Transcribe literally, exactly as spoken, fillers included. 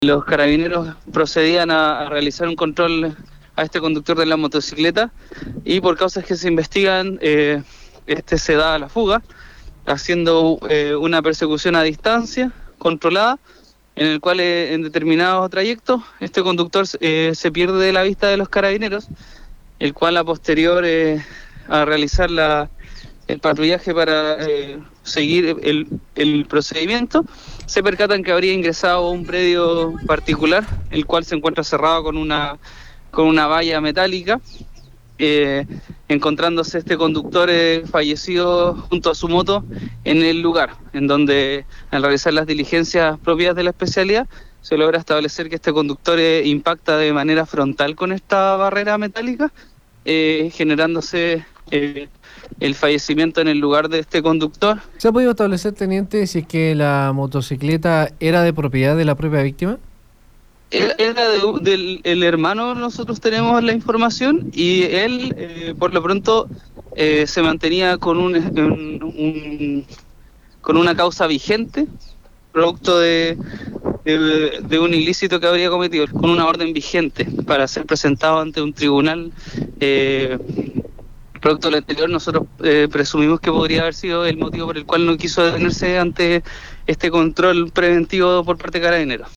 Los carabineros procedían a, a realizar un control a este conductor de la motocicleta y por causas que se investigan, eh, este se da a la fuga, haciendo eh, una persecución a distancia, controlada, en el cual eh, en determinados trayectos este conductor eh, se pierde de la vista de los carabineros, el cual a posterior eh, a realizar la, el patrullaje para eh, seguir el, el procedimiento, se percatan que habría ingresado a un predio particular, el cual se encuentra cerrado con una, con una valla metálica, eh, encontrándose este conductor eh, fallecido junto a su moto en el lugar, en donde al realizar las diligencias propias de la especialidad se logra establecer que este conductor eh, impacta de manera frontal con esta barrera metálica, eh, generándose eh, el fallecimiento en el lugar de este conductor. ¿Se ha podido establecer, teniente, si es que la motocicleta era de propiedad de la propia víctima? Era de, del el hermano, nosotros tenemos la información, y él, eh, por lo pronto, eh, se mantenía con un, un, un con una causa vigente, producto de, de, de un ilícito que habría cometido, con una orden vigente para ser presentado ante un tribunal. Eh, producto de lo anterior, nosotros eh, presumimos que podría haber sido el motivo por el cual no quiso detenerse ante este control preventivo por parte de Carabineros.